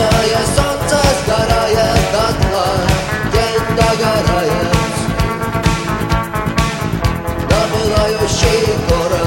Красное солнце сгорает дотла, день догорает. На пылающий город